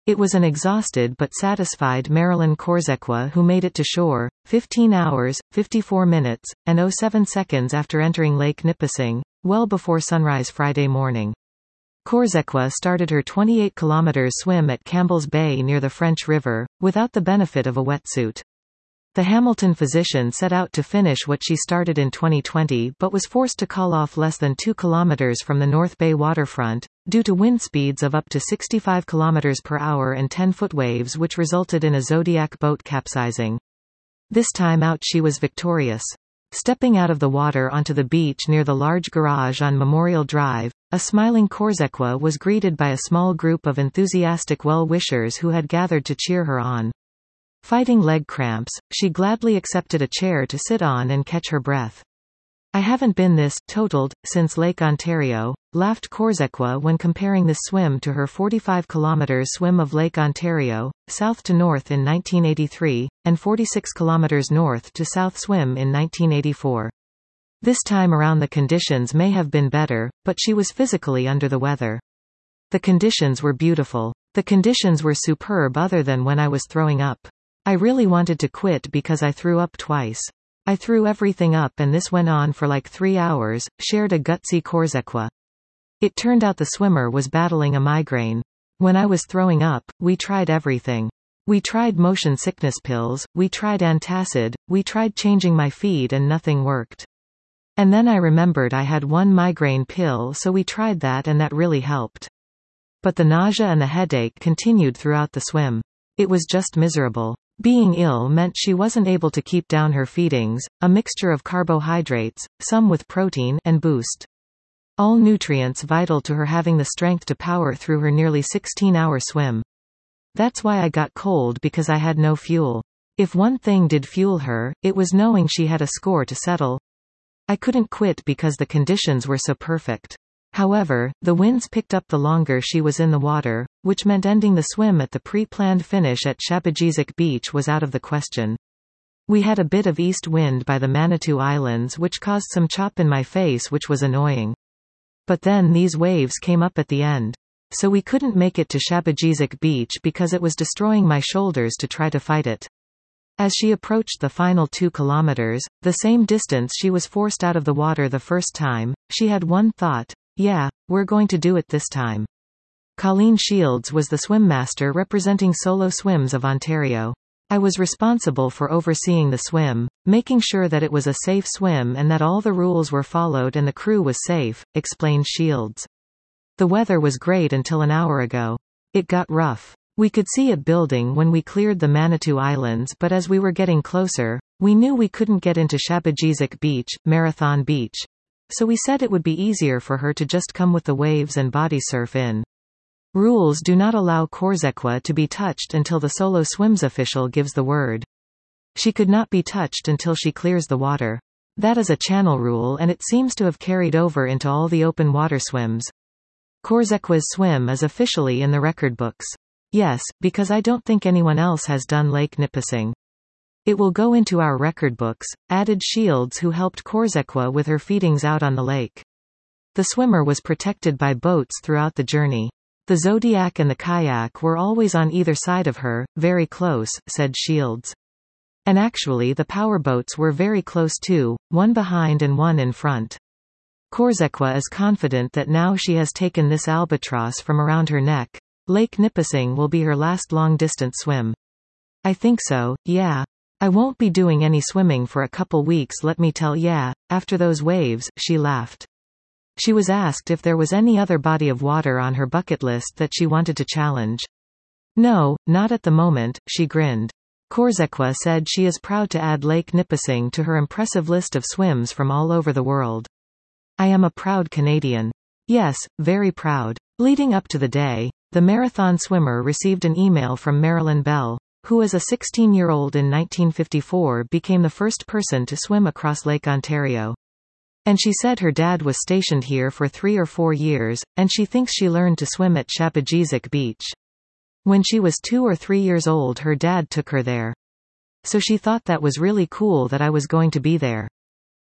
It was an exhausted but satisfied Marilyn Korzekwa who made it to shore, 15 hours, 54 minutes, and 07 seconds after entering Lake Nipissing, well before sunrise Friday morning. Korzekwa started her 28-kilometer swim at Campbell's Bay near the French River, without the benefit of a wetsuit. The Hamilton physician set out to finish what she started in 2020 but was forced to call off less than 2 kilometers from the North Bay waterfront, due to wind speeds of up to 65 kilometers per hour and 10-foot waves which resulted in a Zodiac boat capsizing. This time out she was victorious. Stepping out of the water onto the beach near the large garage on Memorial Drive, a smiling Korzekwa was greeted by a small group of enthusiastic well-wishers who had gathered to cheer her on. Fighting leg cramps, she gladly accepted a chair to sit on and catch her breath. "I haven't been this totaled since Lake Ontario," laughed Korzekwa when comparing this swim to her 45 km swim of Lake Ontario, south to north in 1983, and 46 km north to south swim in 1984. This time around the conditions may have been better, but she was physically under the weather. "The conditions were beautiful. The conditions were superb other than when I was throwing up. I really wanted to quit because I threw up twice. I threw everything up and this went on for like 3 hours," shared a gutsy Korzekwa. "It turned out the swimmer was battling a migraine. When I was throwing up, we tried everything. We tried motion sickness pills, we tried antacid, we tried changing my feed and nothing worked. And then I remembered I had one migraine pill so we tried that and that really helped. But the nausea and the headache continued throughout the swim. It was just miserable. Being ill meant she wasn't able to keep down her feedings, a mixture of carbohydrates, some with protein, and boost. All nutrients vital to her having the strength to power through her nearly 16-hour swim. That's why I got cold because I had no fuel. If one thing did fuel her, it was knowing she had a score to settle. I couldn't quit because the conditions were so perfect. However, the winds picked up the longer she was in the water, which meant ending the swim at the pre-planned finish at Shabajizik Beach was out of the question. We had a bit of east wind by the Manitou Islands which caused some chop in my face which was annoying. But then these waves came up at the end. So we couldn't make it to Shabajizik Beach because it was destroying my shoulders to try to fight it." As she approached the final 2 kilometers, the same distance she was forced out of the water the first time, she had one thought: "Yeah, we're going to do it this time." Colleen Shields was the swim master representing Solo Swims of Ontario. "I was responsible for overseeing the swim, making sure that it was a safe swim and that all the rules were followed and the crew was safe," explained Shields. "The weather was great until an hour ago. It got rough. We could see it building when we cleared the Manitou Islands but as we were getting closer, we knew we couldn't get into Shabajizik Beach, Marathon Beach. So we said it would be easier for her to just come with the waves and body surf in. Rules do not allow Korzekwa to be touched until the Solo Swims official gives the word. She could not be touched until she clears the water. That is a channel rule and it seems to have carried over into all the open water swims. Korzekwa's swim is officially in the record books. Yes, because I don't think anyone else has done Lake Nipissing. It will go into our record books," added Shields who helped Korzekwa with her feedings out on the lake. The swimmer was protected by boats throughout the journey. "The Zodiac and the kayak were always on either side of her, very close," said Shields. "And actually the power boats were very close too, one behind and one in front." Korzekwa is confident that now she has taken this albatross from around her neck, Lake Nipissing will be her last long-distance swim. "I think so, yeah. I won't be doing any swimming for a couple weeks let me tell ya, after those waves," she laughed. She was asked if there was any other body of water on her bucket list that she wanted to challenge. "No, not at the moment," she grinned. Korzekwa said she is proud to add Lake Nipissing to her impressive list of swims from all over the world. "I am a proud Canadian. Yes, very proud." Leading up to the day, the marathon swimmer received an email from Marilyn Bell, who as a 16-year-old in 1954 became the first person to swim across Lake Ontario. And she said her dad was stationed here for 3 or 4 years, and she thinks she learned to swim at Shabajizik Beach. When she was 2 or 3 years old her dad took her there. So she thought that was really cool that I was going to be there.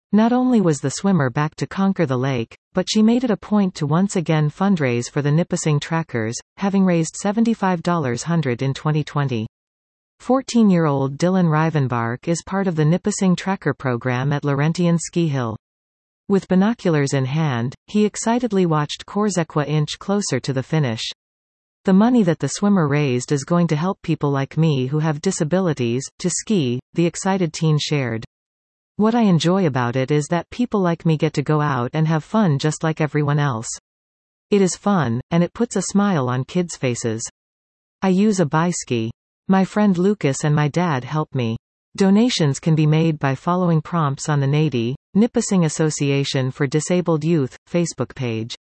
Not only was the swimmer back to conquer the lake, but she made it a point to once again fundraise for the Nipissing Trackers, having raised $75,000 in 2020. 14-year-old Dylan Rivenbark is part of the Nipissing Tracker program at Laurentian Ski Hill. With binoculars in hand, he excitedly watched Corsequa inch closer to the finish. The money that the swimmer raised is going to help people like me who have disabilities, to ski, the excited teen shared. What I enjoy about it is that people like me get to go out and have fun just like everyone else. It is fun, and it puts a smile on kids' faces. I use a biski. My friend Lucas and my dad help me. Donations can be made by following prompts on the NADI, Nipissing Association for Disabled Youth, Facebook page.